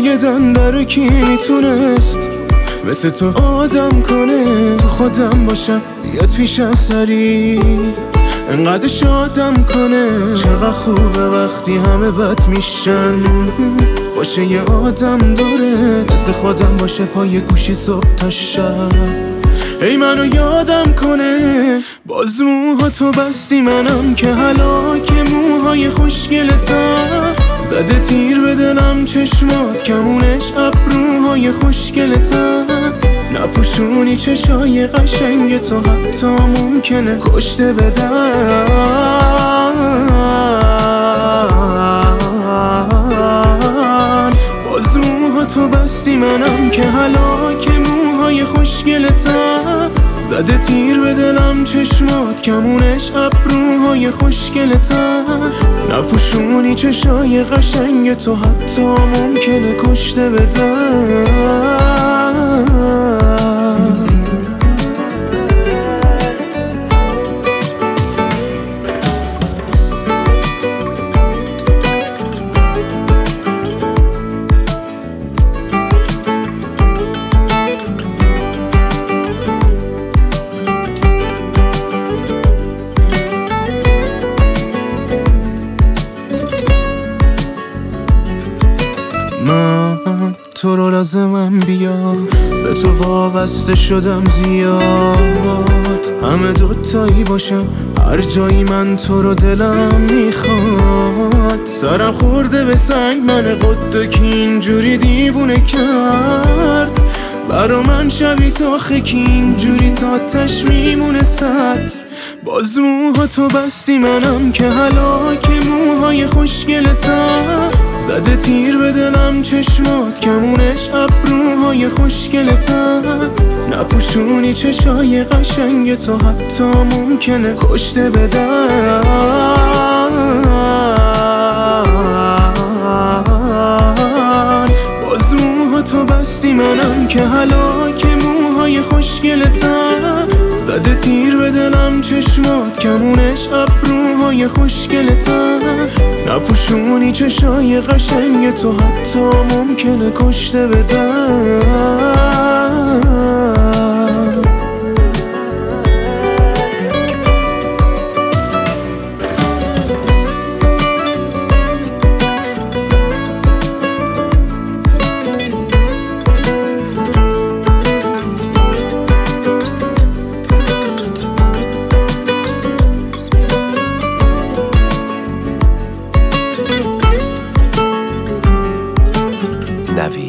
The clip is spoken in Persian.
یه دنده رو کی میتونست مثل تو آدم کنه؟ تو خودم باشم بیاد پیشم سری انقدر شادم کنه. چقدر خوبه وقتی همه بد میشن باشه یه آدم داره مثل خودم باشه پای گوشی صبح تا شب ای منو یادم کنه. باز موها تو بستی منم که هلاک موهای خوشگلتم زده تیر به دلم چشمات کمونش ابروهای خوشگلتم نپوشونی چشای قشنگ تو حتی ممکنه کشته بدن. باز موها تو بستی منم که هلاک موهای خوشگلتم زده تیر به دلم چشمات کمونش ابروهای خوشگلتم نپوشونی چشای قشنگ تو حتی ممکنه کشته بدن. من تو رو لازمم بیا به تو وابسته شدم زیاد همه دوتایی باشم هر جایی من تو رو دلم میخواد. سرم خورده به سنگ من قده که اینجوری دیوونه کرد برا من شبی تاخه که اینجوری تا تش میمونه سر. باز موها تو بستی منم که هلاک موهای خوشگلتم زده تیر به دلم چشمات کمونش ابروهای خوشگلتم نپوشونی چشای قشنگ تو حتی ممکنه کشته بدن. باز موها تو بستی منم که هلاک موهای خوشگلتم زده تیر به دلم چشمات کمونش ابروهای خوشگلتم نپوشونی چشای قشنگ تو حتی ممکنه کشته بدن. نوید